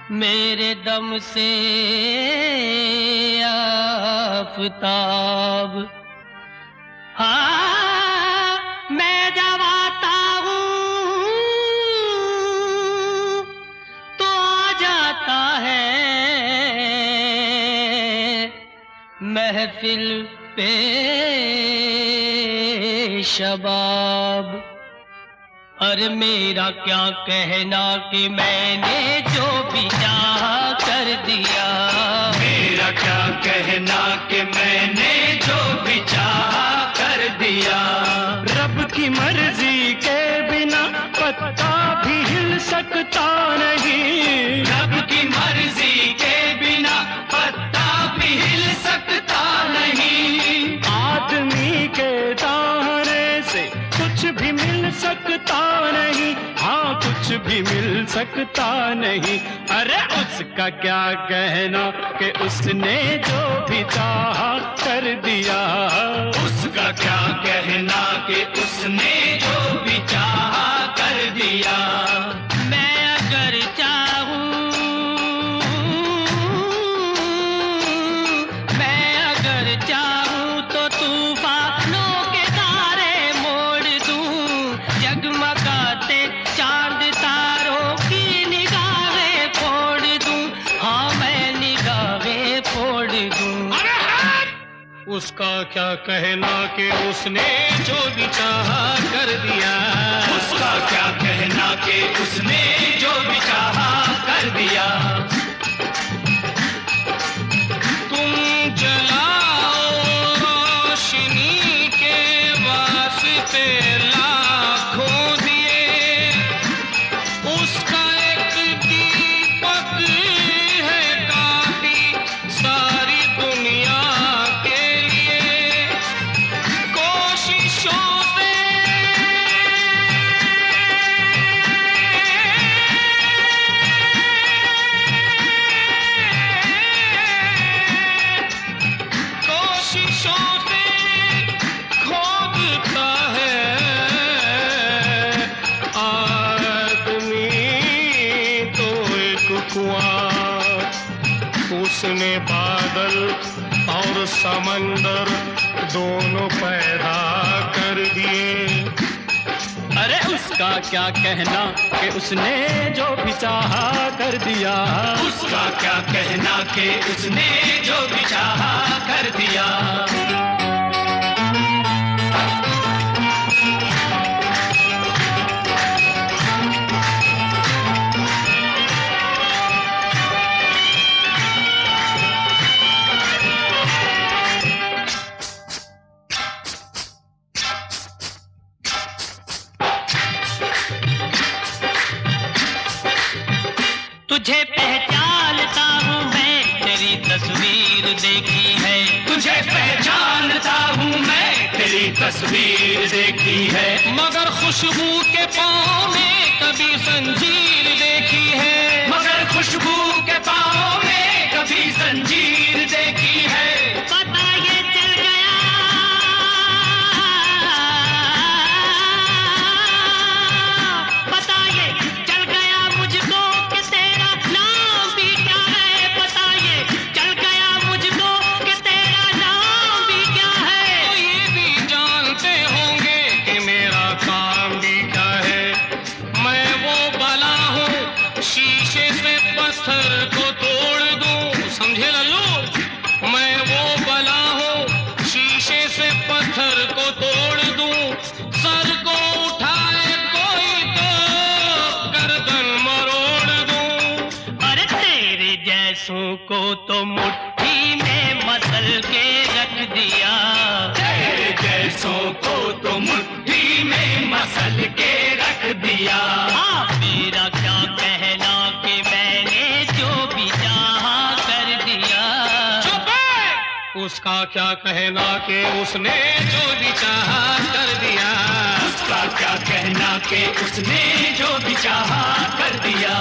मेरे दम से आफताब, हाँ मैं जब आता हूँ तो आ जाता है महफिल पे शबाब। अरे मेरा क्या कहना कि मैंने जो भी चाहा कर दिया। मेरा क्या कहना कि मैंने जो भी चाहा कर दिया। रब की मर्जी के बिना पत्ता भी हिल सकता नहीं। रब की मर्जी के बिना पत्ता भी हिल सकता नहीं। आदमी के चाहने से कुछ भी मिल सकता नहीं। हाँ कुछ भी मिल सकता नहीं। अरे उसका क्या कहना कि उसने जो भी चाहा कर दिया। उसका क्या कहना कि उसने जो भी चाहा कर दिया। मैं अगर चाहूं, मैं अगर चाहूं तो तूफानों के तारे मोड़ दूं। जगमगाते चांद तारों की निगाहें फोड़ दूं। हाँ मैं निगाहें फोड़ दूं। उसका क्या कहना कि उसने जो भी चाहा कर दिया। उसका क्या कहना कि उसने जो भी चाहा कर दिया। तुम जलाओ रोशनी के वास्ते लाखों दिए। उसका एक दीपक है काफी सारी दुनिया के लिए। कोशिशों से कोशिशों से खोदता है आदमी तो एक कुआं। उसने बादल और समंदर दोनों पैदा कर दिए। अरे उसका क्या कहना कि उसने जो भी चाहा कर दिया। उसका क्या कहना कि उसने जो भी चाहा कर दिया। तुझे पहचानता हूँ मैं, तेरी तस्वीर देखी है। तुझे पहचानता हूँ मैं, तेरी तस्वीर देखी है। मगर खुशबू के पाँव में कभी जंजीर देखी है। मगर खुशबू के पाँव में कभी जंजीर देखी है। पता ये चल गया, पता ये चल गया मुझको कि तेरा नाम भी क्या है। पता ये चल गया मुझको कि तेरा नाम भी क्या है। तो ये भी जानते होंगे कि मेरा काम भी क्या है। मैं वो बला हूँ शीशे से पत्थर को तोड़ दूं। समझे लल्लू? मैं वो बला हूँ शीशे से पत्थर को तोड़ दूं। सर को उठाए कोई तो गर्दन मरोड़ दूं। अरे तेरे जैसों को तो मुट्ठी में मसल के रख दिया। तेरे जैसों को तो मुट्ठी में मसल के रख दिया। हाँ मेरा क्या कहना कि मैंने जो भी चाहा कर दिया। चुप है! उसका क्या कहना कि उसने जो भी चाहा कर दिया। उसका क्या कहना कि उसने जो भी चाहा कर दिया।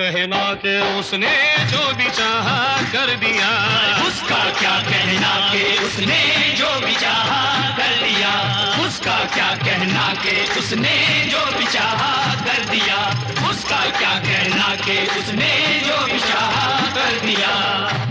कहना कि उसने जो भी चाहा कर दिया। उसका क्या कहना कि उसने जो भी चाहा कर दिया। उसका क्या कहना कि उसने जो भी चाहा कर दिया। उसका क्या कहना कि उसने जो भी चाहा कर दिया।